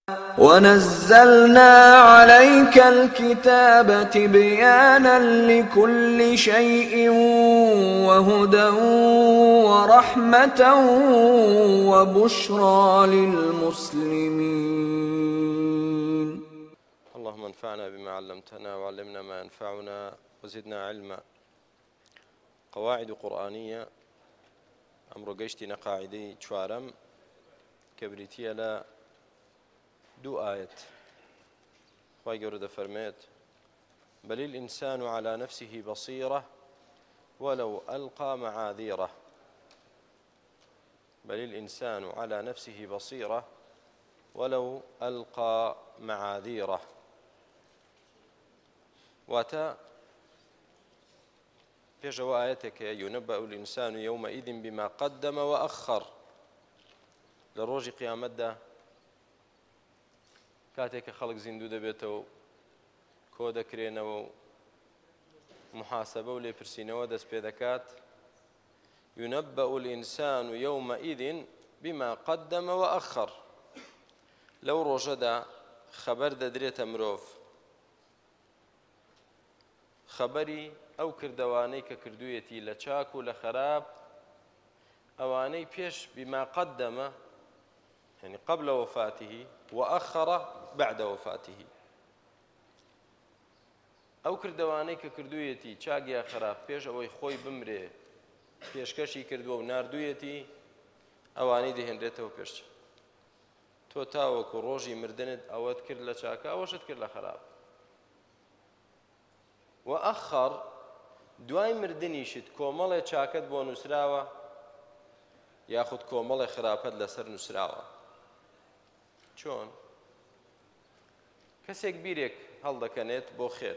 ونزلنا عليك الكتاب تبيانا لكل شيء وهدى ورحمة وبشرى للمسلمين. اللهم انفعنا بما علمتنا وعلمنا ما ينفعنا وزدنا علما. قواعد قرآنية أمر قيشتنا قاعدي شوارم كبريتية لا دو آية ويقرد فرميت بل الإنسان على نفسه بصيرة ولو ألقى معاذيره. بل الإنسان على نفسه بصيرة ولو ألقى معاذيره. واتا بيجوا آياتك ينبأ الإنسان يومئذ بما قدم وأخر. لروج قيامته كاتێک خەڵک زیندوو دەبێتەوە کۆ دەکرێنەوە و محاسبە و لێپرسینەوە دەست پێ دەکات. ينبأ الإنسان يومئذ بما قدم وأخر. لەو ڕۆژەدا خەبەر دەدرێتە مرۆڤ خەبەری ئەو کردەوانەی کە کردوویەتی لە چاک و لە خەراب ئەوانەی پێش بما قدم يعني قبل وفاته وأخر بعد وفاته. ئەو کردەوانەی کە کردوویەتی چاک یا خەراب پێش ئەوەی خۆی بمرێ پێشکەشی کردووە و ناردوویەتی ئەوانەی دەهێنرێتەوە پێش. تۆ تاوەکو ڕۆژی مردنت ئەوەت کرد لە چاکە ئەوەشت کرد لە خەراب. وأخر دوای مردنیشت کۆمەڵێ چاکت بۆ نووسراوە یاخود کۆمەڵێ خراپەت لەسەر نووسراوە. چۆن کەسێک بیرێک هەڵدەکەنێت بۆ خێر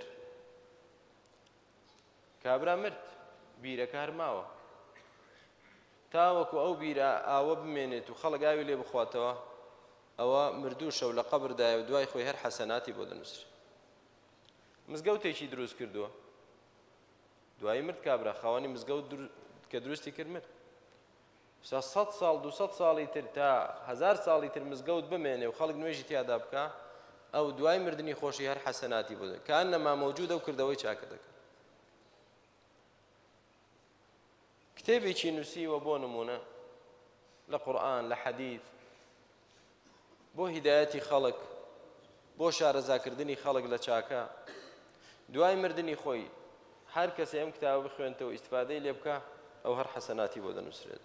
کابرا مرد بیرەکە هەرماوە تاوەکو ئەو بیرە ئاوە بمێنێت و خەڵک ئاوی لێ بخواتەوە ئەوە مردووشە و لە قەبردایە و دوای خۆی هەر حەسەناتی بۆ دەنووسێت. مزگەوتێکی دروست کردووە دوایی مرد کابرا خاوەنی مزگەوت کە دروستی کرد مرد. 100 ساڵ 200 ساڵی تر تا 1000 ساڵی تر مزگەوت بمێنێ و خەڵک نوێژی تیادا بکە ئەو دوای مردنی خۆشی هەر حەسەناتی بۆ دەنووسێت کەئەنەما مەوجودە و کردەوەی چاکە دەکات. کتێبێکی نووسیوە بۆ نمونە لە قورئان لە حەدیث بۆ هیدایەتی خەڵک بۆ شارەزاکردنی خەڵک لە چاکە دوای مردنی خۆی هەر کەسێ ئەم کتابە بخوێنتەوە و ئیستفادەی لێ بکە ئەو هەر حەسەناتی بۆ دەنووسرێت.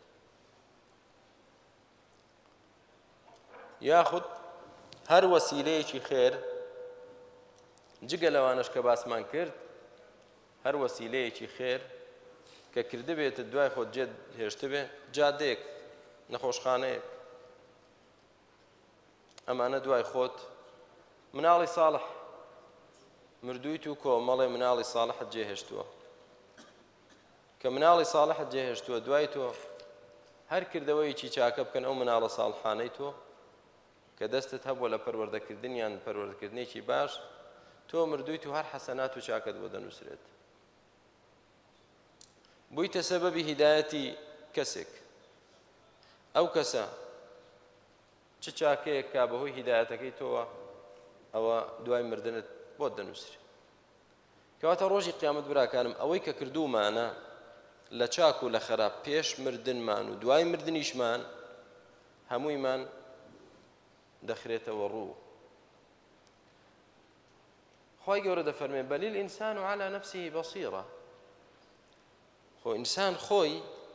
یاخود هەر وەسیلەیەکی خێر جگە لەوانەش کە باسمان کرد هەر وەسیلەیەکی خێر کە کردبێتە دوای خۆت جێت هێشتە بێ جادەیەک نەخۆشخانەیەک ئەمانە دوای خۆت مناڵی ساڵح مردوویت و کۆمەڵێ مناڵی ساڵحت جێهێشتووە کە مناڵی ساڵحت جێهێشتووە دوای تۆ هەر کردەوەیەکی چاکە بکەن ئەو مناڵە ساڵحانەی تۆ کە دەستت هەبووە لە پەروەردەکردنیان پەروەردەکردنێکی باش تۆ مردوویت و هەر حەسەنات و چاکت بۆ دەنووسرێت. بوویتە سەبەبی هیدایەتی کەسێک ئەو کەسە چ چاکەیەک کا بەهۆی هیدایەتەکەی تۆوە ئەوە دوای مردنت بۆت دەنووسرێت. کەواتە ڕۆژی قیامەت براکانم ئەوەی کە کردوومانە لە چاک و لە خەراب پێش مردنمان و دوای مردنیشمان هەموویمان دەخرێتەوە ڕوو. خی گەورە دەفەرمێ بەل الئینسان على نفسه بصیرة. خۆ ئینسان خۆی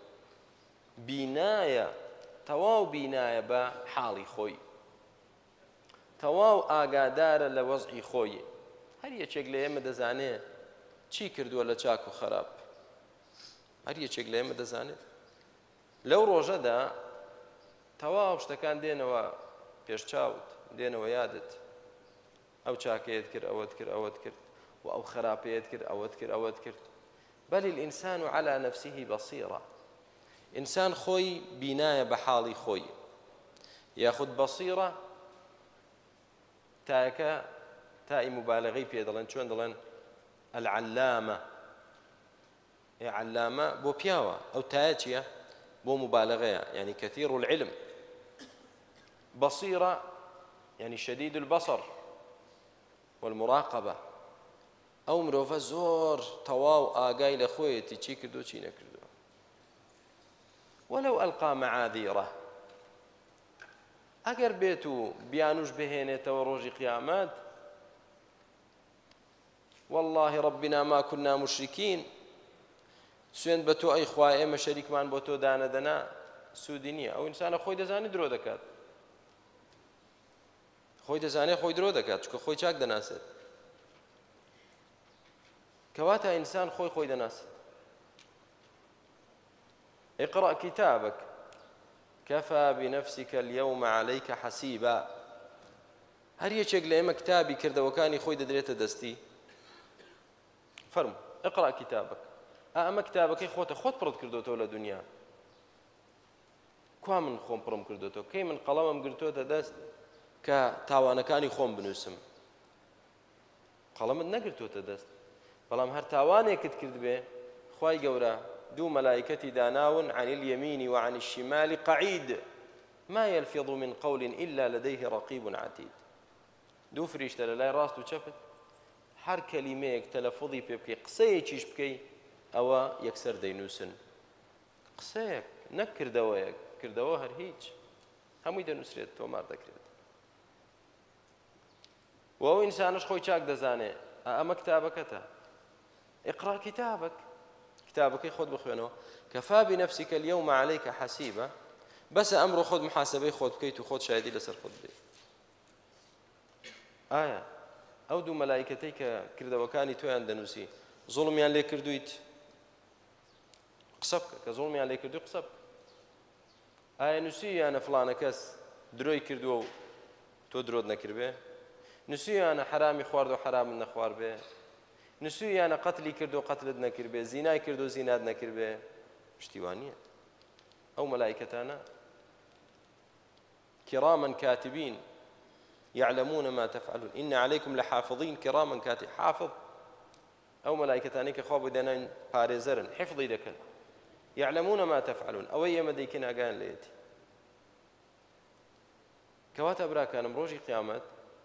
بینایە تەواو بینایە بە حاڵی خۆی تەواو ئاگادارە لە وەزعی خۆی. هەر یەکێک لە ئێمە دەزانێت چی کردووە لە چاک و خەراب هەر یەکێک لە ئێمە دەزانێت. لەو ڕۆژەدا تەواو شتەکان دێنەوە پێشچاوت دێنەوە یادت ئەو چاکەیەت کرد ئەوەت کرد ئەوەت کرد و ئەو خراپەیەت کرد ئەوەت کرد ئەوەت کرد. بەل الئینسان على نفسه بصیرة. ئینسان خۆی بینایە بە حاڵی خۆی یاخود بەصیرە تایەکە تای مبالغەی پێ دەڵێن چۆن دەڵێن العلامە علامە بۆ پیاوە ئەو تایە چییە بۆ مبالغەیە یعنی كثير العلم. بصيرة يعني شديد البصر والمراقبة ئەو مرۆڤە زۆر تەواو ئاگای لە خۆیەتی چی کردو چی نەکردو وەلەو ئەلقا مەعاذیرە ئەگەر بێت و بیانوش بهێنێتەوە ڕۆژی قیامەت والله ربنا ما كنا مشركين سوێن بە تۆ ئەی خوای ئێمە شەریکمان بۆ تۆ دانەدەنا سوودی نییە ئەو ئینسانە خۆی دەزانێت درۆ دەکات خۆی دەزانێت خۆی درۆ دەکات چکە خۆی چاک دەناسێت کەواتە ئینسان خۆی دەناسێت اقرأ كتابك كفى بنفسك اليوم عليك حسيبا هەر یەکێک لە ئێمە کتابی کردەوەکانی خۆی دەدرێتە دەستی فەرموو اقرأ كتابك ئەمە کتابەکەی خۆت پڕت کردوتەوە لە دنیا کوا من خۆم پڕم کردوتەوە کەی من قەڵەمم گرتوتە دەست کە تاوانەکانی خۆم بنووسم قەڵەمت نەگرتوتە دەست بەڵام هەر تاوانێکت کرد بێ خوای گەورە دوو مەلایکەتی داناون عن اليمين وعن الشمال قعيد ما يلفظ من قول إلا لديه رقيب عتيد دوو فریشتە لە لای ڕاست و چەپت هەر کەلیمەیەک تەلەفوظی پێ بکەی قسەیەکیش بکەی ئەوە یەکسەر دەینووسن قسەیەک نەک کردەوەیەک کردەوە هەر هیچ هەمووی دەنووسرێت تۆمار دەکرێت و ئەو ئینسانش خۆی چاک دەزانێ ئەمە کتابەکەتە اقرأ كتابك كتابك خود بخوێنەوە كفى بنفسك اليوم عليك حسيبا بس ئەمڕۆ خۆت محاسبەی خۆت بکەیت و خۆت شایدی لەسەر خۆت بێت ئایا ئەو دوو مەلایکەتەی کە کردەوەکانی تۆیان دەنووسی زوڵمیان لێ کردویت قسە بکە کە زوڵمیان لێ کردووی قسە بکە ئایا نووسییانە فڵانە کەس درۆی کردووە و تۆ درۆت نەکردبێ نووسییانە حرامی خوارد و حرامت نەخوارد بێ نووسییانە قەتلی کرد و قەتلت نەکردبێ زینای کرد و زینات نەکردبێ پشتیوان نییە ئەو مەلایکەتانە كراما كاتبين يعلمون ما تفعلون إن عليكم لحافظين كراما كاتب حافظ أو ملائكتاني كخواب دانين بارزرن حفظي دكن يعلمون ما تفعلون أو أي مديكنا قان ليتي كواتا براكان مروجي قيامت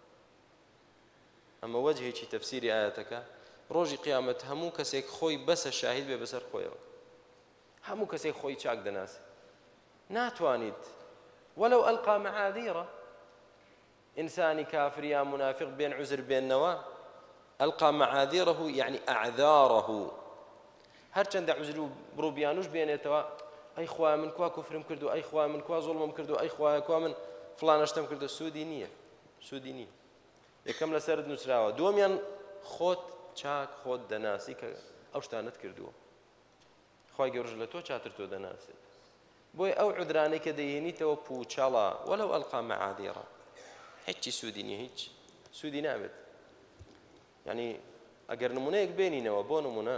أما وجهي تفسير آياتك روجي قيامت همو كسيك خوي بس الشاهد ببسر خويا همو كسيك خوي چاك دناس ناتوانيد ولو ألقى معاذيره إنساني كافر يا منافق بين عذر بين نواه ألقى معاذيره يعني أعذاره هر چند عذر بروبيانوش بين يتوا أي خوا من كوا كفرم كردو أي خوا من كوا ظلمم كردو أي خوا كوا من فلان اشتم كردو سودينية يكم لسرد نسراوه دوميان خود چاك خود دناسي أو شتانت كردو خواهي گەورەش لە تۆ چاتر تۆ دەناسێت بۆی ئەو عودرانەی کە دەیهێنیتەوە پوچەڵە وەلەو ئەلقا مەعاذیرە هیچی سوودی نییە هیچ سوودی نابێت یعنی ئەگەر نمونەیەک بێنینەوە بۆ نمونە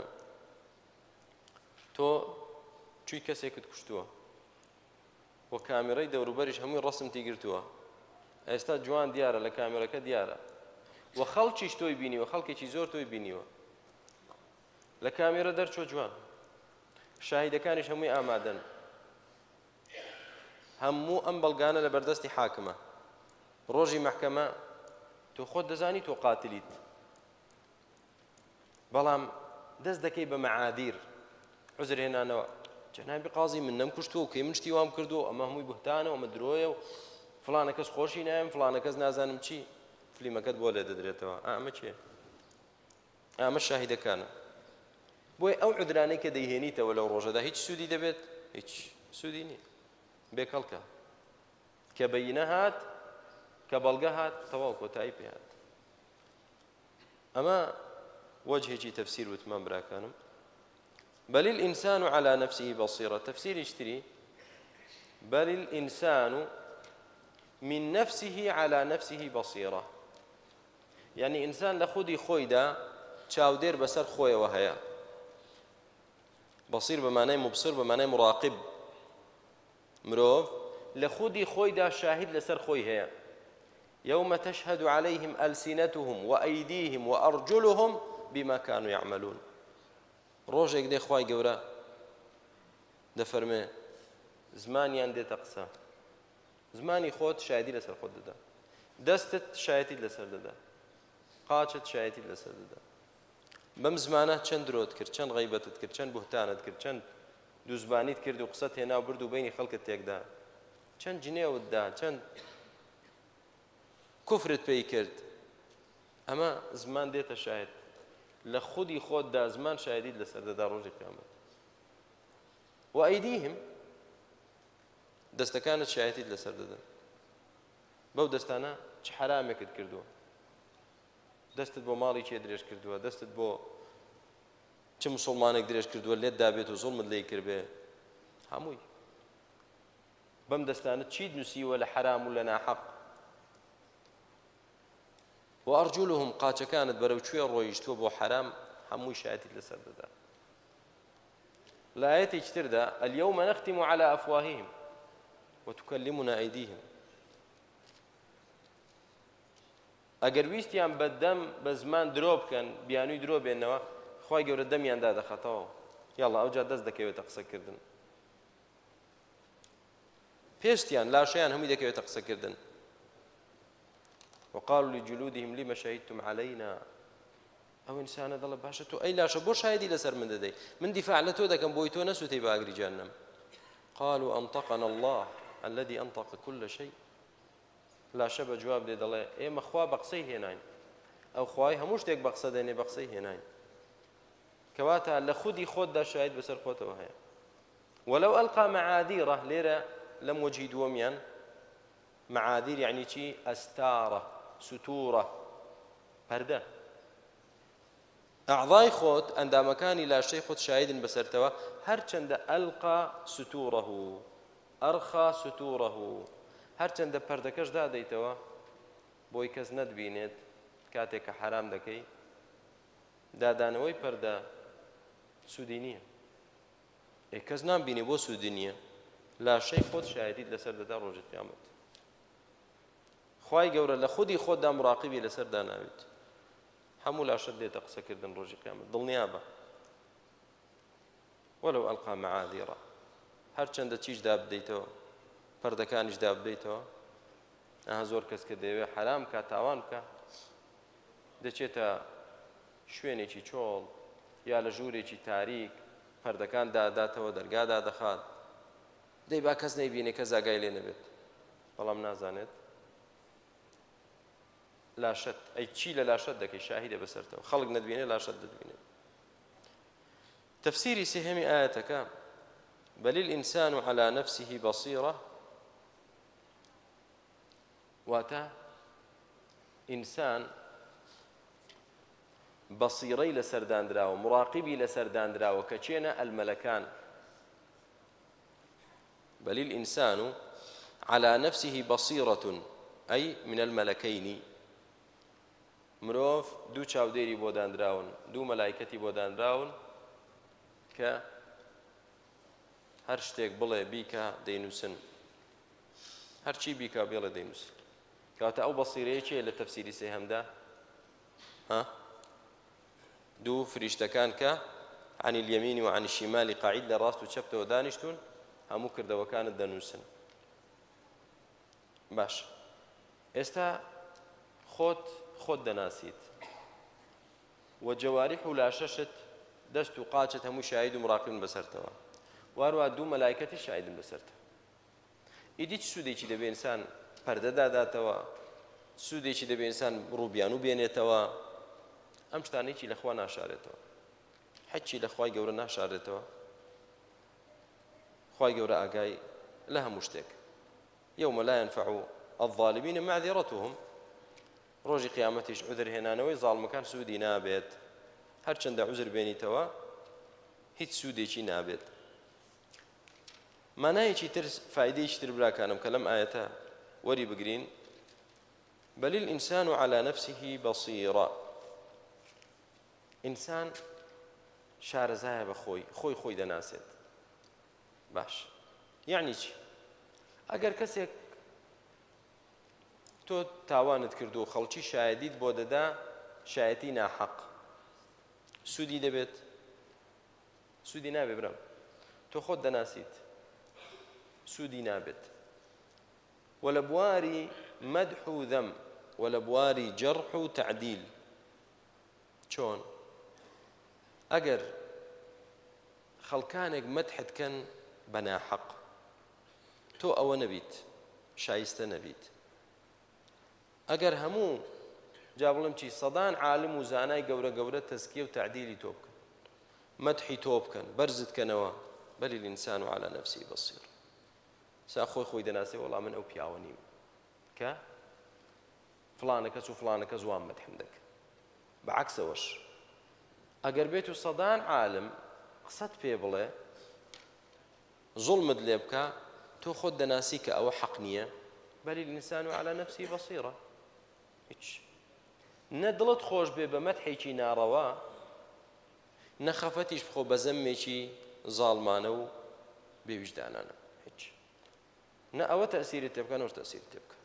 تۆ چووی کەسێکت کوشتووە بۆ کامێرەی دەوروبەریش هەمووی ڕەسمتی گرتووە ئێستا جوان دیارە لە کامێرەکە دیارە و خەڵکیش تۆی بینیوە خەڵکێکی زۆر تۆی بینیوە لە کامێرە دەرچۆ جوان شاهیدەکانیش هەمووی ئامادەن هەموو ئەم بەڵگانە لە بەردەستی حاکمە ڕۆژی مەحکەمە تۆ خۆت دەزانی تۆ قاتلیت بەڵام دەست دەکەی بە مەعاذیر عوزر هێنانەوە جەنابی قازی من نەمکوشتووە و کەی من شتی وام کردووە ئەمە هەمووی بوهتانە ئەمە درۆیە و فڵانە کەس خۆشی نایم فڵانە کەس نازانم چی فلیمەکەت بۆ لێ دەدرێتەوە ئەمە چییە ئەمە شاهیدەکانە بۆی ئەو عودرانەی کە دەیهێنیتەوە لەو ڕۆژەدا هیچ سوودی دەبێت هیچ سوودی نییە بێکەڵکە کە بەینە هات کە بەڵگە هات تەواو کۆتایی پێ هات ئەمە وجهێکی تەفسیر وتمان براکانم بل الإنسان على نفسه بصيرة تفسير اشتري بل الإنسان من نفسه على نفسه بصيرة يعني إنسان لخودي خويدا چاودير بسر خويا وهيا بصير بمعنى مبصر بمعنى مراقب مروف لخودي خويدا شاهد لسر خوي هيا يوم تشهد عليهم ألسنتهم وأيديهم وأرجلهم بما كانوا يعملون ڕۆژێک دێ خوای گەورە دەفەرمێ زمانیان دێتە قسە زمانی خۆت شایدی لەسەر خۆت دەدا دەستت شایەتی لەسەر دەدا قاچت شایەتی لەسەر دەدا بەم زمانە چەند درۆت کرد چەند غەیبەتت کرد چەند بوهتانت کرد چەند دووزبانیت کرد و قسەت هێنا و برد و بینی خەڵکت تێکدا چەند جنێوتدا چەند کوفرت پێی کرد ئەمە زمان دێتە شاهد لە خودی خۆتدا زمان شایەتیت لەسەر دەدا ڕۆژی قیامەت و ئەیدیهم دەستەکانت شایەتیت لەسەر دەدەن بەو دەستانە چ حرامێکت کردووە دەستت بۆ ماڵی کێ درێژ کردووە دەستت بۆ چ مسڵمانێک درێژ کردووە لێت دابێت و زوڵمت لێی کردبێ هەمووی بەم دەستانت چیت نووسیوە لە حرام و لە ناحەق وأرجلهم قاچەکانت بەرەو کوێ ڕۆیشتووە بۆ حرام هەمووی شایەتیت لەسەر دەدا لە ئایەتێکی تردا اليوم نختم على أفواههم وتكلمنا أيديهم ئەگەر ویستیان بەدەم بە زمان درۆ بکەن بیانووی درۆ بێنەوە خی گەورە دەمیاندا دەخەتەوە یاڵا ئەوجا دەست دەکەوێتە قسەکردن پێشتیان لاشەیان هەمووی دەکەوێتە قسەکردن وقالوا لجلودهم لما شهدتم علينا ئەو ئینسانە دەڵێ باشە تۆ ئەی لاشە بۆ شایەتی لەسەر من دەدەی من دیفاع لە تۆ دەکەم بۆی تۆ نەسووتەی بە ئاگری جەهەنەم قالوا أنطقنا الله الذي أنطق كل شيء لاشە بە جواب دێ دەڵێ ئێمە خوا بە قسەی هێناین ئەو خوای هەموو شتێک بە قسە دێنێ بە قسەی هێناین کەواتە لە خودی خۆتدا شاهید بەسەر خۆتەوە هەیە ولو ألقى معاذيره لێرە لەم وەجهی دووەمیان معاذير يعني چی ئەستارە سوتورە پەردە ئەعضای خۆت ئەندامەکانی لاشەی خۆت شاهیدن بەسەرتەوە هەرچەندە ئەلقا سوتورەه ئەرخا سوتورەه هەرچەندە پەردەکەش دادەیتەوە بۆی کەس نەتبینێت کاتێک کە حرام دەکەی دادانەوەی پەردە سوودی نییە کەس نامبینێ بۆ سوودی نییە لاشەی خۆت شایەتیت لەسەر دەدا ڕۆژی قیامەت خوای گەورە لە خودی خۆتدا مراقبی لەسەر داناویت هەموو لاشەت دێتە قسەکردن ڕۆژی قیامەت دڵنیا بە وەلەو ئەلقا معاذیرە هەرچەندە چیش دابدەیتەوە پەردەکانیش دابدەیتەوە ئەها زۆر کەس کە دەیەوێت حرام بکات تاوان بکات دەچێتە شوێنێکی چۆڵ یا لە ژوورێکی تاریک پەردەکان داداتەوە دەرگادا دەخات دەی با کەس نەیبینێ کەس ئاگای لێ نەبێت بەڵام نازانێت لاشەت ئەی چی لە لاشەت دەکەی شاهیدە بەسەرتەوە خەڵک نەتبینێ لاشەت دەتبینێت تەفسیری سێهەمی ئایەتەکە بل الإنسان على نفسه بصيرة واتا إنسان بصيري لسردان دراو مراقبي لسردان دراو كچينا الملكان بل الإنسان على نفسه بصيرة أي من الملكين مروف دو چاودێری بۆ دانراون دوو مەلایکەتی بۆ دانراون کە هەر شتێک بڵێ بیکە دەینووسن هەرچی بیکە بێڵێ دەینووسن کەواتە ئەو بەسیرەیە چیە لە تەفسیری سێهەمدا دوو فریشتەکان کە عن اليمين وعن الشمال قاعد لە ڕاست و چەپتەوە دانیشتون هەموو کردەوەکانت دەنووسن باش ئێستا خۆت دەناسیت و جەوارح و لاشەشت دەست و قاچت هەموو شاهید و مراقبن بەسەرتەوە وارووا دوو مەلایکەتی شاهیدن بەسەرتەوە ئیدی چ سوودێکی دەبێ ئینسان پەردە داداتەوە سوودێکی دەبێ ئینسان ڕووبیان و بێنێتەوە ئەم شتانێکی لەخوا ناشارێتەوە حەچی لەخوای گەورە ناشارێتەوە خوای گەورە ئاگای لە هەموو شتێک يوم لا ينفع الظالمين معذرتهم ڕۆژی قیامەتیش عوذر هێنانەوەی زاڵمەکان سوودی نابێت هەرچەندە عوذر بێنیتەوە هیچ سوودێکی نابێت مانایەکی تر فایدەیەکی تر براکانم کە لەم ئایەتە وەری بگرین بل الإنسان على نفسه بصيرة ئینسان شارەزایە بە خۆی دەناسێت باش یعنی چی ئەگەر کەسێک تۆ تاوانت کردو خەڵکی شایەدیت بۆ دەدا شایەتی ناحەق سوودی دەبێت سوودی نابێت برام تۆ خۆت دەناسیت سوودی نابێت و لە بواری مەدح و ذەم و لە بواری جەڕح و تعدیل. چۆن؟ ئەگەر خەڵکانێک مەدحتکەن بە ناحەق، تۆ ئەوە نەبیت، شایستە نەبیت. ئەگەر هەموو جا بڵم چی سەدان عالم و زانای گەورە گەورە تەزکیە و تعدیلی تۆ بکەن، مەدحی تۆ بکەن، بەرزتکەنەوە، بەل الإنسان على نفسه بصير. سا خۆی دەناسێ وەڵا من ئەو پیاوە نیم کە فلانە کەس و فلانە کەس وان مەدحم دەکەن. بەعەکسەوەش ئەگەر بێت و سەدان عالم قسەت پێ بڵێ، زوڵمت لێ بکە، تۆ خۆت دەناسی کە ئەوە حەق نییە، بەل الإنسان على نفسه بصيرة. هیچ نە دڵت خۆش بێ بە مەدحێکی ناڕەوا، نە خەفەتیش بخۆ بە زەمێکی زاڵمانە و بێویژدانانە. هیچ نە ئەوە تەئسیرت تێ بکە نەوەش تەئسیرت تێ بکە.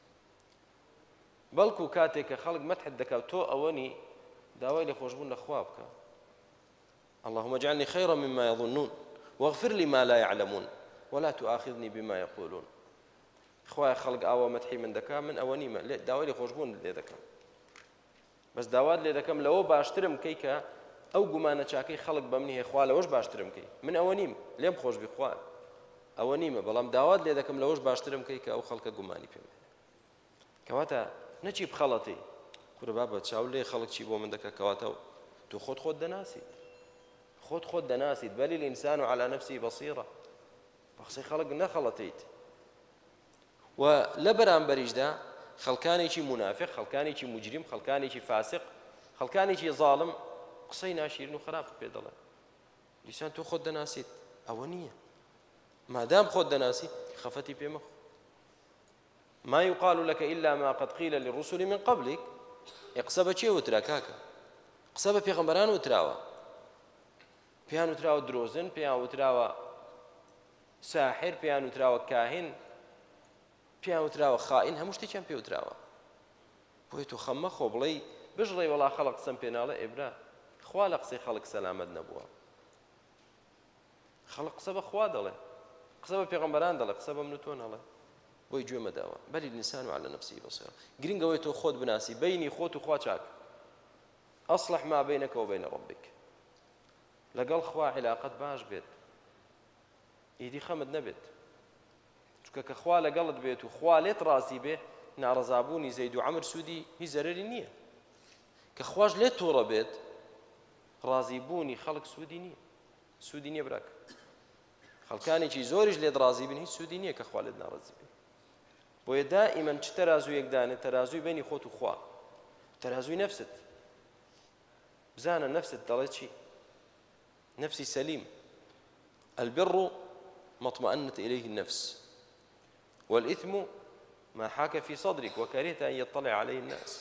بەڵکو کاتێک کە خەڵک مەدحت دەکات تۆ ئەوەنی داوای لە خۆشبوون لە خوا بکە. اللهم اجعلني خيرا مما يظنون واغفر لي ما لا يعلمون ولا تؤاخذني بما يقولون. خوای خەڵک ئاوە مەدحی من دەکا، من ئەوە نیمە، داوای لە خۆشبوون لێ دەکەم، بەس داوات لێ دەکەم لەوە باشترم کەی کە ئەو گومانە چاکەی خەڵک بە منی هەیە، خوا لەوەش باشترم کەی، من ئەوە نیم، لێم خۆش بی خوا ئەوە نیمە، بەڵام داوات لێ دەکەم لەوەش باشترم کەی کە ئەو خەڵکە گومانی پێم هەیە. کەواتە نەچی بخەڵەتی کورە بابە چاو لێ خەڵک چی بۆ من دەکە، کەواتە تۆ خۆت دەناسیت، خۆت دەناسیت. بەل الإنسان على نفسه بصيرة. بە قسەی خەڵک نەخەڵەتیت. و لە بەرامبەریشدا خەڵکانێکی منافق، خەڵکانێکی مجرم، خەڵکانێکی فاسق، خەڵکانێکی ظالم قسەی ناشیرن و خراپ پێ دەڵێن. دیسان تۆ خۆت دەناسیت، ئەوە نییە. مادام خۆت دەناسی خەفەتی پێ مەخۆ. ما يقال لك إلا ما قد قيل للرسل من قبلك. قسە بە چێ وترا کاکە؟ قسە بە پێغەمبەران وتراوە. پێیان وتراوە درۆزن، پێیان وتراوە ساحر، پێیان وتراوە کاهین، پێیان وتراوە خائین، هەموو شتێکیان پێ وتراوە. بۆیە تۆ خەم مەخۆ بڵێ بژڵێ وەڵا خەڵک قسەم پێ ناڵێ، ئێبرا خوا لە قسەی خەڵک سەلامەت نەبووە. خەڵک قسە بە خوا دەڵێ، قسە بە پێغەمبەران دەڵێ، قسە بە من و تۆ نەڵێ. بۆی گوێ مەداوە. بەل الإنسان على نفسه بصيرة. گرنگەوەی تۆ خۆت بناسی، بینی خۆت و خوا چاک. أصلح ما بينك وبين ربك. لەگەڵ خوا علاقەت باش بێت، ئیدی خەمت نەبێت. چونکە کە خوا لەگەڵت بێت و خوا لێت ڕازی بێ، ناڕەزابوونی زەید و عەمر سوودی هیچ زەرەری نییە. کە خواش لێت تۆڕە بێت، ڕازیبوونی خەڵک سوودی نییە. سوودی نییە براکە. خەڵکانێکی زۆریش لێت ڕازی بن، هیچ سوودی نییە کە خوا لێت ناڕەزی بێت. بۆیە دائیمەن چ تەرازوویەک دانێت، تەرازووی بینی خۆت و خوا، تەرازووی نەفست. بزانە نەفست دەڵێت چی؟ نفسي سليم. البر ما اطمأنت إليه النفس، والإثم ما حاك في صدرك وكرهت أن يطلع عليه الناس.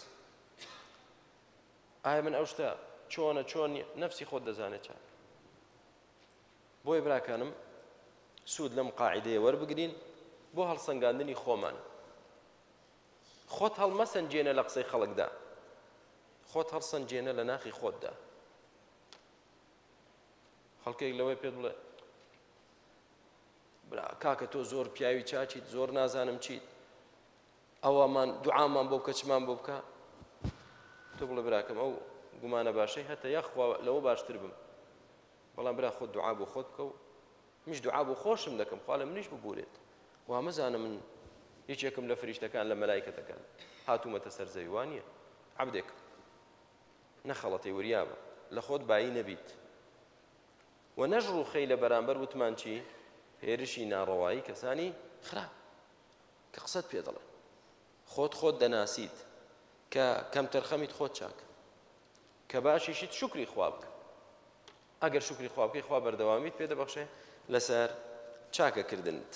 من أوشتا چۆن نفسي خۆت دەزانێت چاک. بۆیە براکانم سوود لەم قاعیدەیە وەربگرین بۆ هەڵسەنگاندنی خۆمان. خۆت هەڵمەسەنجێنە لە قسەی خەڵکدا، خۆت هەڵسەنجێنە لە ناخی خۆتدا. خەڵکێک لەوەی پێت بڵێ کاکە تۆ زۆر پیاوی چاچیت، زۆر نازانم چیت، ئەوەمان دوعامان بۆ بکە، چمان بۆ بکە، تۆ بڵێ براکەم ئەو گومانە باشەی هەتە یەخوا لەوە باشتر بم، بەڵام برا خۆت دوعا بۆ خۆت بکە و منیش دوعا بۆ خۆشم دەکەم، خوا لە منیش ببورێت. وا مەزانە من هیچێکم لە فریشتەکان لە مەلایکەتەکان هاتوومەتە سەر زەوی، وانییە عەبدێک نەخەڵەتی وریابە، لە خۆت بایی نەبیت. و نەژڕ و خەی لە بەرامبەر وتمان چی؟ هێرشی ناڕەوایی کەسانی خراپ کە قسەت پێ دەڵێن. خۆت دەناسیت کە کەم تەرخەمیت خۆت چاکە، کە باشیشیت شکری خوا بکە. ئەگەر شکری خوا بکەی، خوا بەردەوامیت پێ دەبەخشێ لەسەر چاکەکردنت.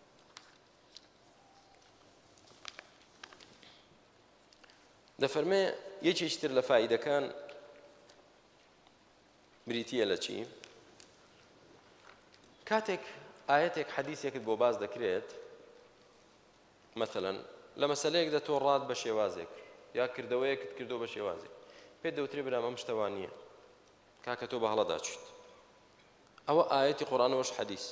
دەفەرمێ یەکێکی تر لە فائیدەکان بریتیە لە چی؟ کاتێک ئاەتێک حەدیثێکت بۆ باز دەکرێت، مەثەڵەن لە مەسەلەیەکدا تۆ ڕات بە شێوازێک یا کردەوەیەکت کردو بە شێوازێک، پێت دەوترێ برام ئەم شتەوە نییە، کاکە تۆ بە هەڵەدا چیت. ئەوە ئاەتی قورئانەوەش حەدیث.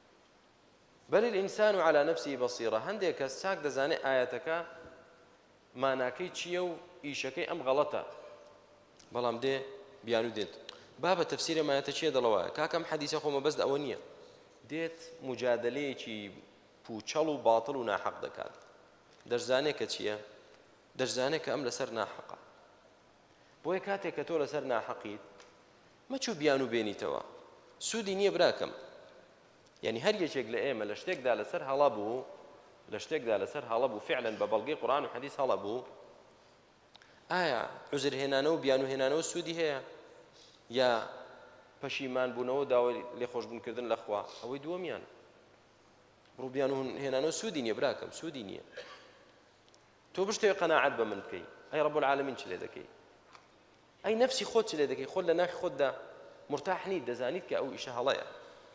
بەل الإنسان على نفسه بصيرة. هەندێک کەس چاک دەزانێت ئاەتەکە ماناکەی چییە و ئیشەکەی ئەم غەڵەتە بەڵام دێ بیان و دێت با بە تەفسیرە مایەتە چیە دەڵەوە کاکەم حەدیسە خۆمە بەس ئەوە نییە دێت مجادلەیەکی پوچەڵ و باتڵ و ناحەق دەکات دەشزانێت کە چییە دەشزانێت کە ئەم لەسەر ناحەقە بۆیە کاتێک کە تۆ لەسەر ناحەقیت مەچوو بیان و بێنیتەوە سوودی نییە براکەم یعنی هەر یەکێک لە ئێمە لە شتێکدا لەسەر هەڵە بوو لە شتێکدا لەسەر هەڵە بوو فعلەن بە بەڵگەی قورئان و حەدیث هەڵە بوو ئایا عوزر هێنانەوە و بیان و هێنانەوە سوودی هەیە یا پەشیمان بوونەوە داوای لێخۆشبوونکردن لە خوا ئەوەی دووەمیان ڕوو بیان و هێنانەوە سوودی نییە براکەم سوودی نییە تۆ بشتێ قەناعەت بە من بکەی ئەی ڕەب العالەمین چ لێ دەکەی ئەی نەفسی خۆت چ لێ دەکەی خۆت لە ناخی خۆتدا مرتاح نیت دەزانیت کە ئەو ئیشە هەڵەیە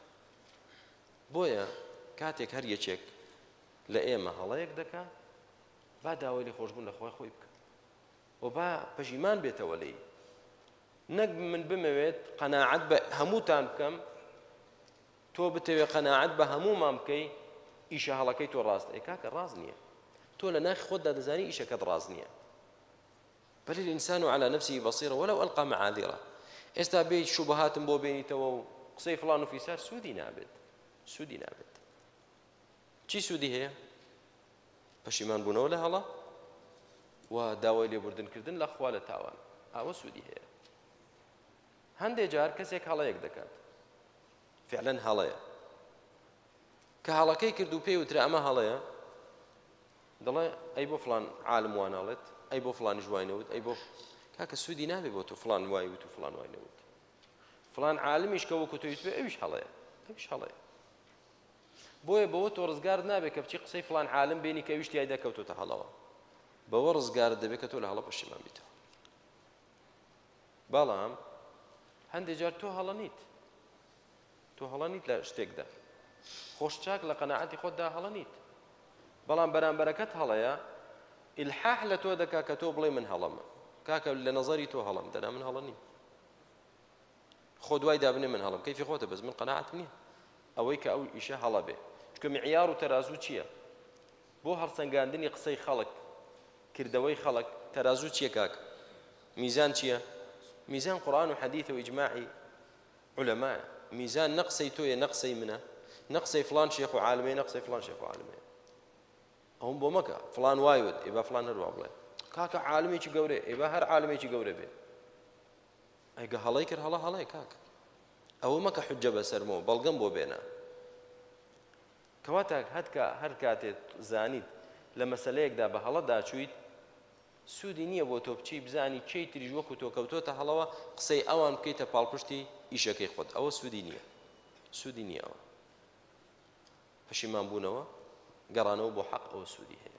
بۆیە کاتێک هەر یەکێک لە ئێمە هەڵەیەک دەکات با داوای لێخۆشبوون لە خۆی خۆی بکە و با پەشیمان بێتەوە لێی نەک من بمەوێت قەناعەت بە هەمووتان بکەم تۆ بتەوێ قەناعەت بە هەموومان بکەی ئیشە هەڵەکەی تۆ ڕاستە ئەی کاکە ڕاست نییە تۆ لە ناخی خۆتدا دەزانی ئیشەکەت ڕاست نییە بل الإنسان على نفسه بصيرة ولو ألقى معاذيره ئێستا بێ شوبهاتم بۆ بێنیتەوە و قسەی فڵان و فیسار سوودی نابێت سوودی نابێت چی سوودی هەیە پەشیمان بوونەوە لە هەڵە و داوای لێبوردنکردن لە خوا لە تاوان ئەوە سوودی هەیە هەندێک جار کەسێک هەڵەیەک دەکات فعلا هەڵەیە کە هەڵەکەی کرد و پێی وترا ئەمە هەڵەیە دەڵێ ئەی بۆ فڵان عالم واناڵێت ئەی بۆ فڵانی ژوای نەوت ئەی بۆ کاکە سوودی نابێت بۆ تۆ فڵان وای وت و فڵان وای نەوت فڵان عالمیش کە وەکو تۆی توێ ئەویش هەڵەیە ئەویش هەڵەیە بۆیە بەوە تۆ ڕزگارت نابێت کە بچی قسەی فڵان عالم بینی کە ئەویش تیایدا کەوتۆتە هەڵەوە بەوە ڕزگارت دەبێت کە تۆ لە هەڵە پەشیمان بیتەوە بەڵام هەندێک جار تۆ هەڵە نیت لە شتێکدا خۆشچاک لە قەناعەتی خۆتدا هەڵە نیت بەڵام بەرامبەرەکەت هەڵەیە ئیلحاح لە تۆ دەکا کە تۆ بڵێ من هەڵەمە کاکە لە نەزەری تۆ هەڵەم دەنا من هەڵە نیم خۆ دوای دابنێ من هەڵم کەیفی خۆتە بەس من قەناعەتم نییە ئەوەی کە ئەو ئیشە هەڵە بێ چونکە معیار و تەرازوو چییە بۆ هەڵسەنگاندنی قسەی خەڵک کردەوەی خەڵک تەرازوو چییە کاکە میزان چییە میزان قورئان و حەدیث و ئیجماعی علەمایە میزان نەقسەی تۆیە نەقسەی منە نەقسەی فڵان شێخ و عالمەیە نەقسەی فڵان شێخ و عالمەیە ئەوم بۆ مەکە فڵان وایوت ئێبا فڵان هەروە بڵێ کاکە عالمێکی گەورەیە ئێبا هەر عالمێکی گەورە بێ ئەیگە هەڵەی کرد هەڵەیە کاکە ئەوە مەکە حجە بەسەرمەوە بەڵگەم بۆ بێنە کەواتە هەر کاتێت زانیت لە مەسەلەیەکدا بە هەڵەدا چوویت سوودی نییە بۆ تۆ بچی بزانی کەی تریژ وەکو تۆ کەوتۆتە هەڵەوە قسەی ئەوان بکەیتە پاڵپشتی ئیشەکەی خۆت ئەوە سوودی نییە ئەوە پەشیمان بوونەوە گەڕانەوە بۆ حەق ئەوە سوودی هەیە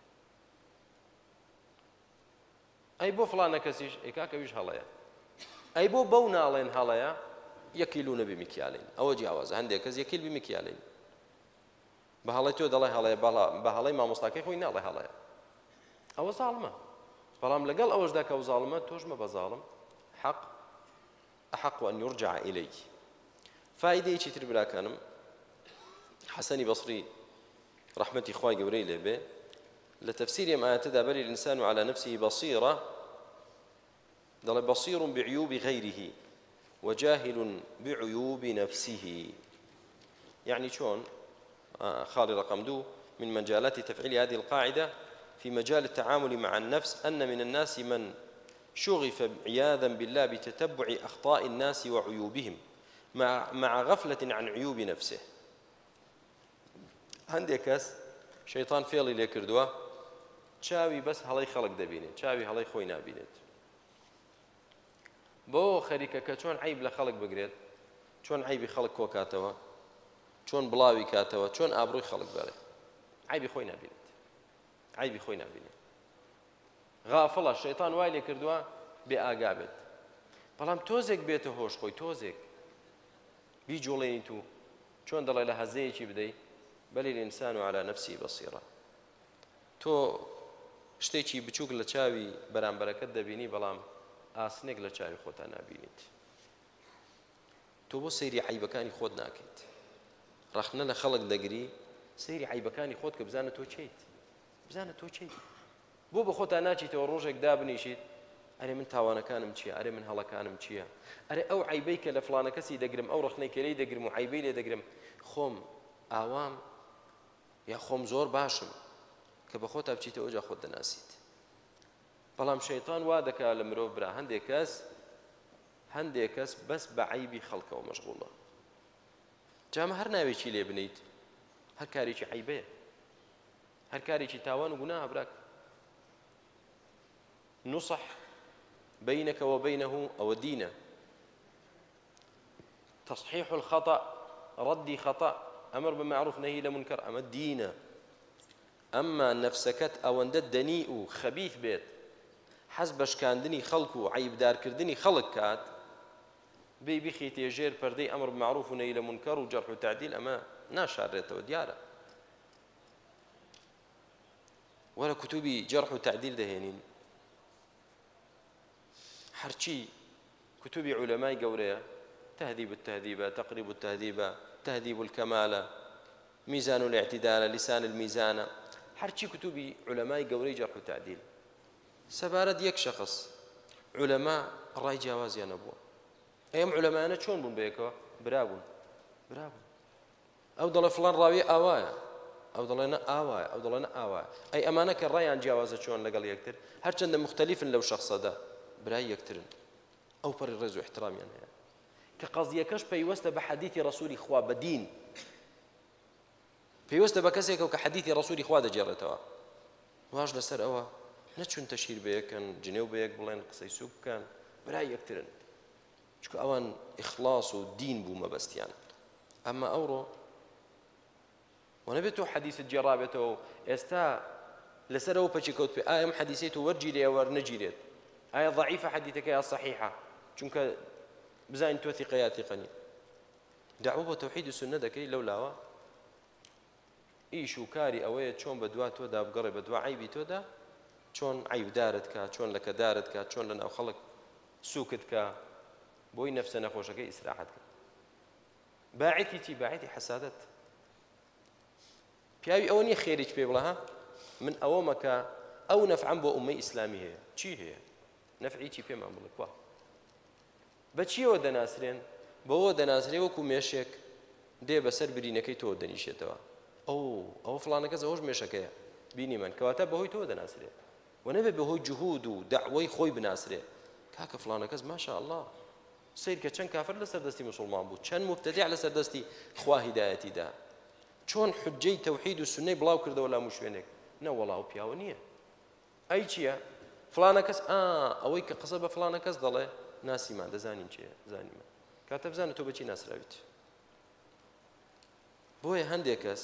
ئەی بۆ فڵانە کەسیش ئەی کاکەویش هەڵەیە ئەی بۆ بەو ناڵێن هەڵەیە یەکیلو نەبی میکیالین ئەوە جیاوازە هەندێک کەس یەکیل بی میکیالین بە هەڵەی تۆ دەڵێ هەڵەیە بە هەڵەی مامۆستاکەی خۆی ناڵێ هەڵەیە ئەوە زاڵمە بەڵام لەگەڵ ئەوەشدا کە ئەو زاڵمە تۆشمە بە زاڵم حەق ئەحەق أن يرجع إليه فائدەیەکی تر براکانم حەسەنی بەسری رحمەتی خوای گەورەی لێبێ لە تەفسیری ئەم ئایەتەدا بەل الإنسان على نفسه بصيرة دەڵێ بصير بعيوب غيره وجاهل بعيوب نفسه يعني شلون خالي رقم 2 من مجالات تفعيل هذه القاعدة في مجال التعامل مع النفس أن من الناس من شغف عياذا بالله بتتبع أخطاء الناس وعيوبهم مع غفلة عن عيوب نفسه هەندێک کەس شەیطان فێڵی لێ کردووە چاوی بەس هەڵەی خەڵک دەبینێت چاوی هەڵەی خۆی نابینێت بۆ خەریکە کە چۆن عیب لە خەڵک بگرێت چۆن عیبی خەڵک کۆکاتەوە چۆن بڵاوی کاتەوە چۆن ئابڕووی خەڵک بەرێ عیبی خۆی نابینێت غافڵە شەیطان وای لێ کردووە بێ ئاگا بێت بەڵام تۆزێک بێتە هۆش خۆی تۆزێک بیجوڵێنیت و چۆن دەڵێ لە هەزەیەکی بدەیت بل الإنسان على نفسه بصيرة تۆ شتێکی بچووک لە چاوی بەرامبەرەکەت دەبینی بەڵام ئاسنێک لە چاوی خۆتان نابینیت تۆ بۆ سەیری عیبەکانی خۆت ناکەیت ڕەخنە لە خەڵک دەگری سەیری عیبەکانی خۆت کە بزانە تۆ چیت بۆ بە خۆتان ناچیتەوە ڕۆژێک دابنیشیت ئەرێ من تاوانەکانم چییە ئەرێ من هەڵەکانم چییە ئەرێ ئەو عیبەی کە لە فڵانە کەسی دەگرم ئەو ڕخنەی کەلەی دەگرم و عیبەی لێ دەگرم خۆم ئاوام یا خۆم زۆر باشم کە بە خۆتا بچیتەوە جا خۆت دەناسیت بەڵام شەیطان وا دەکات لە مرۆڤ برا هەندێک کەس بەس بە عیبی خەڵکەوە مەشغوڵە جامە هەر ناوێکی لێ بنیت هەر کارێکی عیبەیە هەر کارێکی تاوان و گوناهە براک نصح بينك وبينه أو دينه تصحيح الخطأ ردي خطأ أمر بالمعروف نهي لمنكر أما الدين أما نفسكت أو أندد دنيء خبيث بيت حسبش كان دني خلق وعيب دار كردني خلق كات بيخي تيجير بردي أمر بالمعروف ونهي لمنكر وجرح وتعديل أما ناشارته ودياره ولا كتبي جرح وتعديل دهينين هرچی كتب علماء قورية تهذيب التهذيب تقريب التهذيب تهذيب الكمال ميزان الاعتدال لسان الميزان هرچی كتب علماء قورية جرح وتعديل سبارد يك شخص علماء الرأي جوازي نبوة أيام علماءنا شون بون بيكوا برابون أو ضل فلان راوي آوايا أو ضلنا آوايا أو ضلنا آوايا أي أمانك الرأي عن جوازة شون لقال يكتر هرچند مختلف لو شخص ده برای یەکترن ئەو پەڕی ڕێز و احترامیان هەیە کە قەزیەکەش پەیوەستە بە حەدیثی ڕەسوولی خوا بە دین پەیوەستە بە کەسێکەوە کە حەدیثی ڕەسوولی خوا دەجێڕێتەوە واش لەسەر ئەوە نەچون تەشیر بە یەکەن جنێو بە یەک بڵێن قسەی سووک بکەن برای یەکترن چونکە ئەوان ئیخلاص و دین بوو مەبەستیان ئەمما ئەوڕۆ وەنەبێت تۆ حەدیثت جێڕابێتەوە ئێستا لەسەر ئەوە پەچی کەوت پێ ئایا ئەم حەدیثەی تۆ وەرگیرێ وەرنەگیرێت آية ضعيفة حديثك يا صحيحة چونك بزاين تو ثقيات ثقني دعوة توحيد السنة دكي لولا إيشو كاري أويت شون بدوا تو دا بقرب بدوا عيبي تو دا شون عيب دارتك شون لك دارتك شون لنا خلق سوكتك بوي نفسنا خوشك إسراحتك باعثي حسادت بياوي أوني خيرك بيبلها من أومك أو نفعا بو أمي إسلامية چی هي نفعی چی پێ مان بڵێ بە چیەوە دەناسرێن بەوە دەناسرێ وەکو مێشێک دێ بەسەر برینەکەی تۆ دەنیشێتەوە ئەو فڵانە کەس ئەوەش مێشەکەیە بینی من کەواتە بەهۆی تۆ دەناسرێ و نەبێ بەهۆی جوهود و دەعوەی خۆی بناسرێ کاکە فڵانە کەس ماشا الله سیر کە چەند کافر لەسەر دەستی موسڵمان بوو چەند مبتەدیع لەسەر دەستی خوا هیدایەتیدا چۆن حجەی تەوحید و سنەی بڵاو کردەوە لە هەموو شوێنێک نەوەڵاو پیاوە نییە ئەی چییە فلانە کەس ئەوەی کە قسە بە فلانە کەس دەڵێ ناسیمان دەزانین چییە زانیمان کاتە بزانە تۆ بەچی ناسراویت بۆیە هەندێک کەس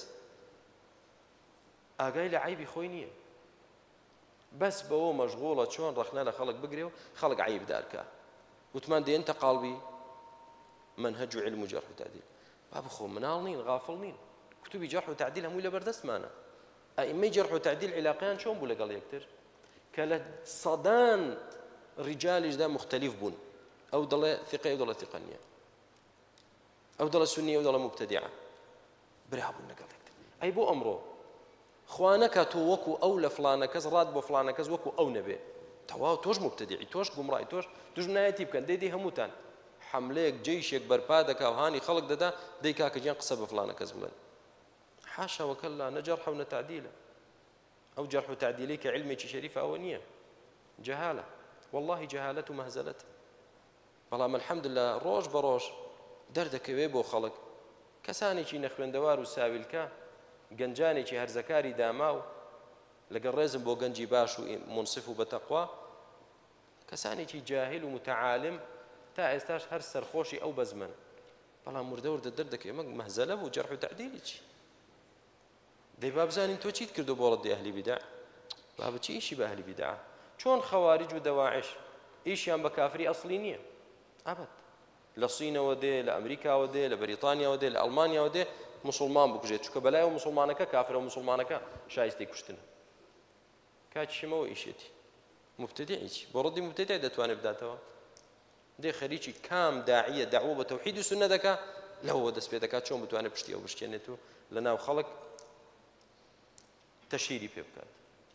ئاگای لە عیبی خۆی نییە بەس بەوە مەشغوڵە چۆن ڕەخنە لە خەڵک بگرێ و خەڵک عیبدارکە وتمان دێنتە قاڵبی منهج و علم و جەرح و تعدیل با بخۆ مناڵ نین غافڵ نین کتوبی جەرح و تعدیل هەمووی لەبەردەستمانە ئەئیمەی جەرح و تعدیل عیلاقیان چۆن بوو لەگەڵ یەکتر کە لە سەدان ڕیجالیشدا مختلف بوون ئەو دەڵێ ثقە ئەو دەڵێ ثقە نییە ئەو دەڵێ سونی ئەو دەڵێ مبتەدیعە برابوون لەگەڵ یەکتر ئەی بۆ ئەمڕۆ خوا نەکات تۆ وەکو ئەو لە فڵانە کەس ڕات بۆ فڵانە کەس وەکو ئەو نەبێ تەواو تۆش مبتەدیعی تۆش گومڕای تۆش دوژمنایەتی بکەن دەی هەمووتان حملەیەک جەیشێک بەرپا دەکا و هانی خەڵک دەدا دەی کاکە گیان قسە بە فڵانە کەس بڵێن حاشا وەکەلا نە جەرح و نە تعدیلە أو جرح تعديلي كعلمي شريفة أو نية جهالة والله جهالة مهزلة بەڵام الحمد لله ڕۆژ بە ڕۆژ دەردەکەوێ بۆ خەڵک کەسانێکی نەخوێندەوار و ساویلکە گەنجانێکی هەرزەکاری داما و لەگەڵ ڕێزم بۆ گەنجی باش و منصف و بەتەقوا کەسانێکی جاهل و متعالم تا ئێستاش هەر سەرخۆشی ئەو بەزمن بەڵام وردە دەردەکەوێ مەهزەلە بوو جەرح و تعدیلی چی دەی با بزانین تۆ چیت کردو بۆ ڕەدی ئەهلی بیدع با بچی ئیشی بە ئەهلی بیدع چۆن خەوارج و دەواعش ئیشیان بە کافری ئەسڵی نییە ئابەت لە سینەوە دێ لە ئەمریکاوە دێ لە بەریتانیاوە دێ لە ئەڵمانیاوە دێ موسڵمان بکوژێت چونکە بەلایەوە موسڵمانەکە کافرە و موسڵمانەکە شایستی کوشتنە کاتیشمەوە ئیشێتی مبتدعی چی بۆ ڕەدی مبتدع دەتوانێت بداتەوە دێ خەریکی کام داعیە دەعوە بە تەوحید و سونە دەکا لەوە دەست پێ دەکات چۆن بتوانێت پشتی ئەو بشکێنێت و لەناو خەڵک تەشیری پێ بکات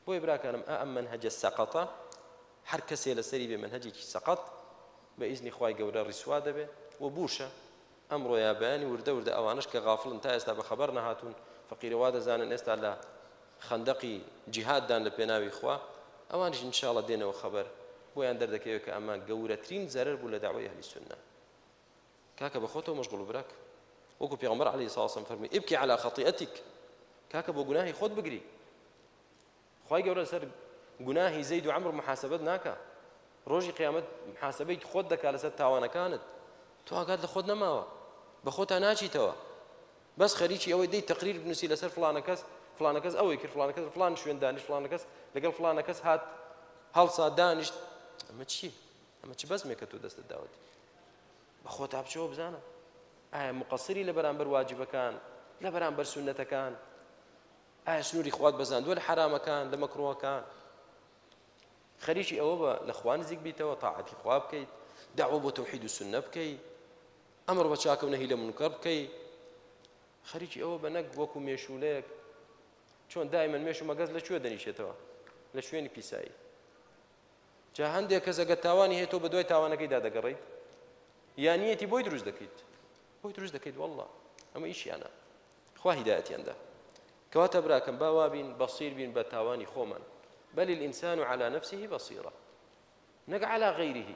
بۆی براکانم ئەم منهەجە سەقەتە هەر کەسێ لەسەری بێ منهەجێکی سەقەت بە ئیزنی خوای گەورە ڕیسوا دەبێ و بوشە ئەمڕۆ یا بەیانی وردە ئەوانش کە غافڵن تا ئێستا بەخەبەر نەهاتوون فەقیرەوا دەزانن ئێستا لە خەندەقی جیهاددان لە پێناوی خوا ئەوانش ئینشاڵڵا دێنەوە خەبەر بۆیان دەردەکەوێت کە ئەمان گەورەترین زەرەر بوو لە داوای ئەهلی سوننە کاکە بە خۆتەوە مەشغوڵ براک وەکو پێغەمبەر عەلەیهی سڵاو وسەلام فەرمووی ئیبکی عەلا خەطیئەتیک کاکە بۆ گوناهی خۆت بگری خوای گەورە لەسەر گوناهی زەید و عەمر محاسەبەت ناکا ڕۆژی قیامەت محاسەبەی خۆت دەکا لەسەر تاوانەکانت تۆ ئاگات لە خۆت نەماوە بە خۆتان ناچیتەوە بەس خەریکی ئەوەی دەی تەقریر بنووسی لەسەر فلانە کەس ئەوەی کرد فلانە کەس فلان شوێن دانیشت فلانە کەس لەگەڵ فلانە کەس هات هەڵسا دانیشت ئەمە چی ئەمە چ بەزمێکە تۆ دەستت داوەتی بە خۆت بچەوە بزانە ئایا مقەسری لە بەرامبەر واجبەکان لە بەرامبەر سونەتەکان ئایا سنووری خوات بەزاندووە لە حرامەکان لە مەکروهەکان خەریکی ئەوە بە لە خوا نزیک بیتەوە تاعەتی خوا بکەیت داوە بۆ تەوحید و سونە بکەیت ئەمر بە چاکە و نەهی لە منکەر بکەیت خەریکی ئەوە بە نەک وەکو مێشولەیەک چۆن دایمەن مێش و مەگەز لەکوێ دەنیشێتەوە لە شوێنی پیسایی جا هەندێک کەس ئەگەر تاوانی هەیە تۆ بە دوای تاوانەکەیدا دەگەڕێیت یانیەتی بۆی دروست دەکەیت وەڵڵا ئەمە ئیشیانە خوا هیدایەتیاندا کەواتە براکەم با وابین بەسیر بین بە تاوانی خۆمان بل الإنسان على نفسه بصيرة نەک على غيره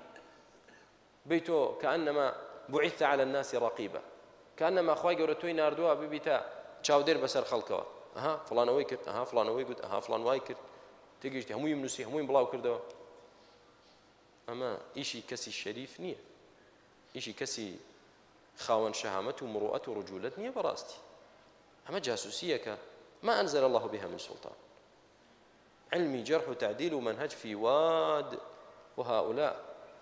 بيتو كأنما بعثت على الناس رقيبا كأنما خواي گەورە تۆی ناردووە ببیتە چاودێر بەسەر خەڵکەوە ئەها فڵانەوەی کرد ئەها فڵانەوەی گوت ئەها فڵان وای کرد تێگەیشتی هەمووی نووسی هەمووی بڵاو کردەوە ئەمە ئیشی کەسی شەریف نییە ئیشی کەسی خاوەن شەهامەت و مروءەت و ڕجولەت نییە بەڕاستی ئەمە جاسوسیەکە ما أنزل الله بها من سلطان علمي جرح وتعديل ومنهج في واد وهؤلاء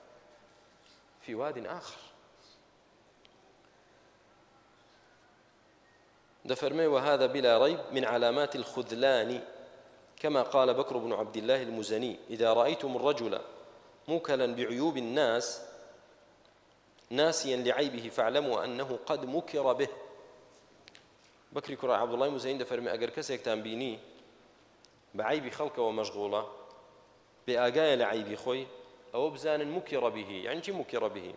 في واد آخر دفرمي وهذا بلا ريب من علامات الخذلان كما قال بكر بن عبد الله المزني إذا رأيتم الرجل موكلا بعيوب الناس ناسيا لعيبه فاعلموا أنه قد مكر به بكر كرا عبد الله المزني دفرمي أجر كسيك تنبيني بعيب خلقه ومشغولة بآجاية لعيب خوي أو بزان مكر به يعني شو مكر به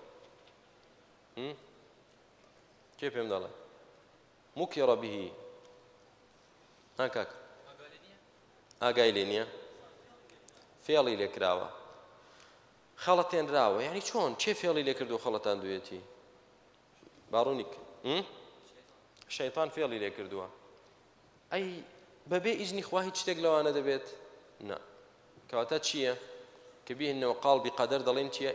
كيف يمد الله مكر به هكاك آجاي لينيا فيالي لكراوة خلطين راوة يعني شون كيف فيالي لكردو خلطان دويتي بارونيك الشيطان فيالي لكردوها أي بەبێ ئیزنی خوا هیچ شتێک لەوانە دەبێت نا کەواتە چییە کە بیهێنەوە قاڵبی قەدەر دەڵێن چییە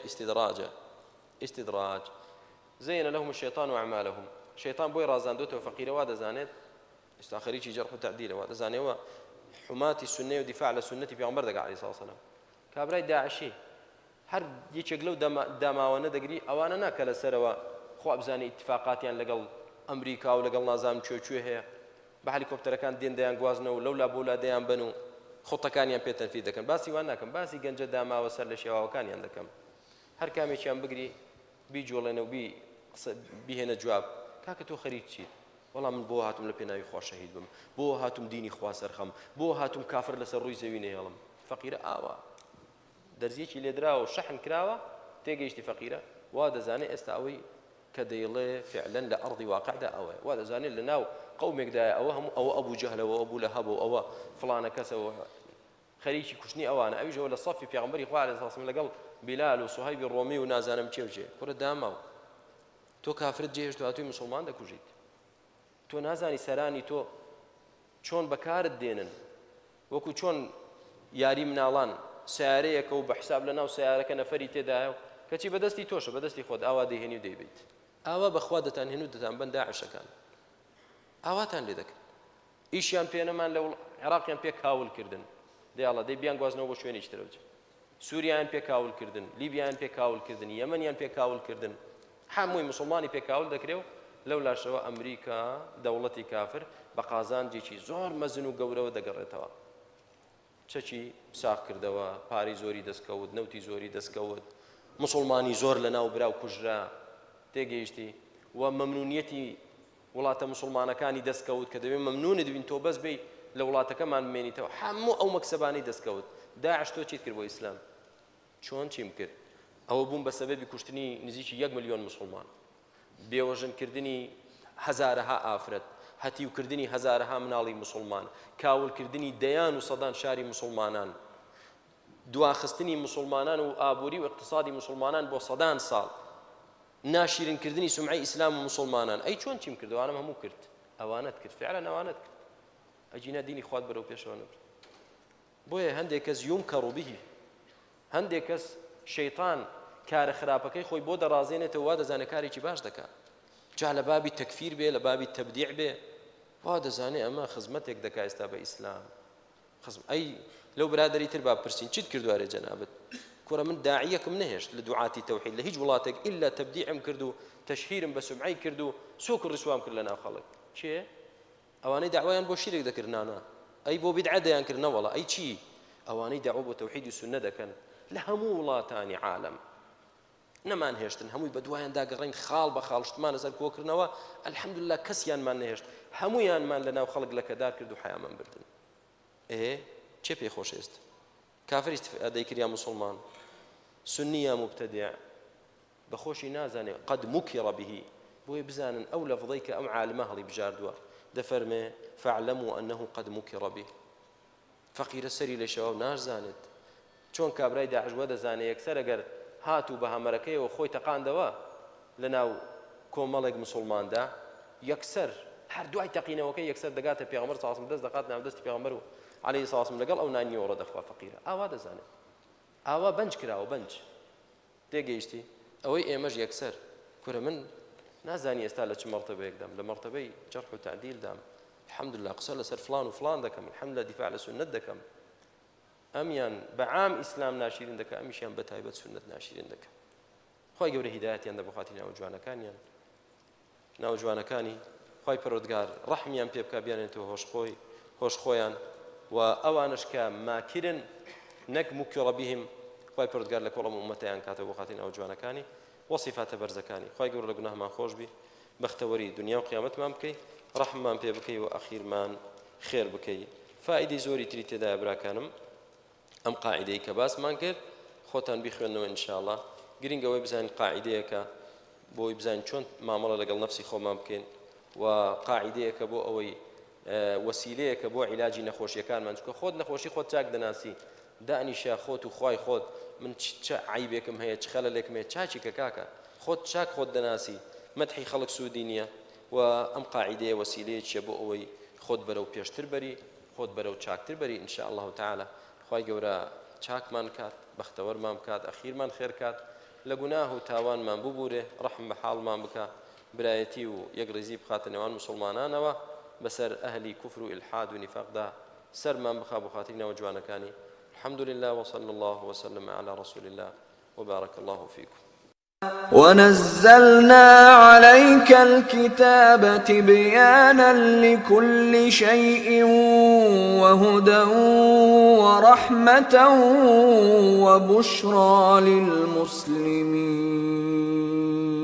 ئیستیدراج زەیەنە لەهم الشەیطان وأعمالهم شەیطان بۆی ڕازاندوتەوە فەقیرەوا دەزانێت ئێستا خەریکی جەرح و تەعدیلەوە دەزانێەوە حماتی سنەی و دیفاع لە سنەتی پێغەمبەر دەکات عەلەیهی سڵاو وسەلام کابرای داعشی هەر یەکێک لەو داماوانە دەگری ئەوانە ناکە لەسەرەوە خوا بزانێ ئیتفاقاتیان لەگەڵ ئەمریکا و لەگەڵ نازانم کوێ هەیە بە هەلیکۆپتەرەکان دێن دەیان گوازنەوە لەولا بۆلا دەیان بن و خۆتەکانیان پێتەنفید دەکەن باسی وان ناکەم باسی گەنجە داماوە سەر لە شێواوەکانیان دەکەم هەر کامێکیان بگری بیجۆڵێنە و بیهێنە جواب کاکە تۆ خەریک چیت وەڵام من بۆ هاتووم لە پێناوی خوا شەهید بم بۆ هاتووم دینی خوا سەرخەم بۆ هاتووم کافر لەسەر ڕووی زەوی نێڵم فەقیرە ئاوا دەرزیەکی لێدراوە و شەحن کراوە تێگەیشتی فەقیرە وا دەزانێت ئێستا ئەوەی کە دەیڵێ فعلا لە ئەڕضی واقعدا ئەوەیە وا دەزانێت لە ناو قومێکدایە ئەوە هەموو ئەوە ئەبوو جەهلەوە ئەبوو لە هەبەوە ئەوە فڵانە کەسەوە خەریکی کوشتنی ئەوانە ئەویشەوە لە سەفی پێغەمبەری خوا عەلەیهی سڵاو وسەلام لەگەڵ بیلال و سوهەیبی ڕۆمی و نازانم چێوچێ کوڕە داماو تۆ کافرت جێهێشت و هاتووی موسڵمان دەکوژیت تۆ نازانی سەرانی تۆ چۆن بەکارت دێنن وەکو چۆن یاری مناڵان سیارەیەکە و بە حساب لە ناو سیارەکە نەفەری تێدایە و کەچی بەدەستی تۆشە بەدەستی خۆت ئاوا دەیهێنی و دەیبیت ئاوا بەخوا دەتانهێن و دەتان بەن داعشەکان ئاواتان لێ دەکەن ئیشیان پێ نەمان لە عێراقیان پێ کاول کردن دەیاڵە دەی بیان گوازنەوە بۆ شوێنی ترەوە سووریان پێ کاول کردن لیبیان پێ کاول کردن یەمەنیان پێ کاول کردن هەمووی مسلمانی پێ کاول دەکرێ و لەو لاشەوە ئەمریکا دەوڵەتی کافر بە قازانجێکی زۆر مەزن و گەورەوە دەگەڕێتەوە چەکی ساغ کردەوە پارەی زۆری دەستکەوت نەوتی زۆری دەستکەوت مسلمانی زۆر لە ناو براو کوژرا تێگەیشتی و مەمنونیەتی وڵاتە مسلمانەکانی دەستکەوت کە دەبێت مەمنونت بین تۆ بەس بێی لە وڵاتەکەمان بمێنیتەوە هەموو ئەو مەکسەبانەی دەستکەوت داعش تۆ چیت کرد بۆ ئیسلام چۆن چیم کرد ئەوە بووم بە سەبەبی کوشتنی نزیکی 1 ملیۆن مسلمان بێوەژنکردنی هەزارەها ئافرەت هەتیوکردنی هەزارەها مناڵی مسلمان کاولکردنی دەیان و سەدان شاری مسلمانان دواخستنی مسلمانان و ئابووری و اقتصادی مسلمانان بۆ سەدان ساڵ ناشیرنکردنی سومعەی ئیسلام و مسلمانان ئەی چۆن چیم کرد ئەوانم هەموو کرد ئەوانت کرد فعلا ئەوانت کرد ئەجینە دینی خوات بەرەو پێشەوە نەبرد بۆیە هەندێک کەس یومکەڕ بهی هەندێک کەس شەیطان کارە خراپەکەی خۆی بۆ دەڕازێنێتەوە وا دەزانێت کارێکی باش دەکات جا لە بابی تەکفیر بێ لە بابی تەبدیع بێ وا دەزانێت ئەمە خزمەتێک دەکات ئێستا بە ئیسلام ئەی لەو برادەری تر با بپرسین چیت کردوارێ جەنابەت کوڕە من داعیەکم نەهێشت لە دوعاتی تەوحید لە هیچ وڵاتێک ئیلا تەبدیعم کرد و تەشهیرم بە سومعەی کرد و سووک و ڕسوام کرد لە ناو خەڵک چێ ئەوانەی داوایان بۆ شیرێک دەکردنانە ئەی بۆ بیدعە دەیان کردنە وەڵا ئەی چی ئەوانەی داوا بۆ تەوحید و سوننە دەکەن لە هەموو وڵاتانی عالم نەمان هێشتن هەمووی بە دوایان داگەڕین خاڵ بە خاڵشتمان لەسەر کۆکردنەوە ئەلحەمدوللا کەسیانمان نەهێشت هەموویانمان لە ناو خەڵک لەکەدار کرد و حیامان بردن چێ پێی خۆش ئێست کافر ئیستیفادەی کردیان مسلمان سنی یا مبتدع بەخۆشی نازانێ قد مكر به بۆیە بزانن ئەو لەفظەی کە ئەم عالمە هەڵی بژاردووە دەفەرمێ فاعلموا أنه قد مكر به فەقیرە سەری لە شەوە نازانێت چۆن کابرای داعش وە دەزانێت یەکسەر ئەگەر هاتوو بە هەمەرەکەیەوە خۆی تەقاندەوە لە ناو کۆمەڵێک مسلماندا یەکسەر هەر دوای تەقینەوەکەی یەکسەر دەگاتە پێغەمبەر صلی الله علیه و سلم دەست دەقات ناودەستی پێغەمبەر و عەلەیهی سڵاو وسلام لەگەڵ ئەو نانیۆڕە دەخوا فەقیرە ئاوا دەزانێت ئاوا بەنج کراوە بەنج تێگەیشتی ئەوەی ئێمەش یەکسەر کورە من نازانی ئێستا لە چ مەرتەبەیەکدام لە مەرتەبەی جەرح و تعدیلدام الحەمدولله قسە لەسەر فلان و فلان دەکەم الحەمدولله دیفاع لە سونەت دەکەم ئەمیان بەعام ئیسلام ناشرین دەکە ئەمیشیان بە تایبەت سونەت ناشرین دەکە خۆی گەورە هیدایەتیان دە بۆ خاتی ناوجوانەکانیان ناوجوانەکانی خۆی پەروەردگار ڕەحمیان پێ بکا بیانێتەوە هۆشخۆیان و ئەوانش کە ماکرن نەک مکر بهم خۆی پەروەردگار لە کۆڵەم ئومەتیان کاتەوە بۆ خاتی ناوجوانەکانی وەصیفاتە بەرزەکانی خۆی گەورە لە گوناهمان خۆش بی بەختەوەری دنیا و قیامەتمان بکەی ڕەحممان پێ بکەی و ئەخیرمان خێر بکەی فائیدەی زۆری تری تێدایە براکانم ئەم قاعیدەی کە باسمان کرد خۆتان بیخوێنەوە ئینشاءڵڵا گرنگەوەی بزانین قاعیدەیەکە بۆی بزانین چۆن مامەڵە لەگەڵ نەفسی خۆمان بکەین و قاعیدەیەکە بۆ ئەوەی وەسیلەیەکە بۆ عیلاجی نەخۆشیەکانمان چونکە خۆت نەخۆشی خۆت چاک دەناسی دانیشە خۆت و خوای خۆت من چ عیبێکم هەیە چ خەلەلێکم هەیە چاچی کە کاکە خۆت چاک خۆت دەناسی مەدحی خەڵک سوودی نییە و ئەم قاعیدەیە وەسیلەیەکیە بۆ ئەوەی خۆت بەرەو پێشتر بەری خۆت بەرەو چاکتر بەری ئینشاء الله تعالی خوای گەورە چاکمان کات بەختەوەرمان بکات ئەخیرمان خێر کات لە گوناه و تاوانمان ببورێ ڕەحم بە حاڵمان بکە برایەتی و یەک ڕێزی بخاتە نێوان مسلمانانەوە بەسەر ئەهلی کوفر و ئیلحاد و نیفاقدا سەرمان بخا بۆ خاتری ناوجوانەکانی الحمد لله وصلى الله وسلم على رسول الله وبارك الله فيكم ونزلنا عليك الكتاب تبيانا لكل شيء وهدى ورحمة وبشرى للمسلمين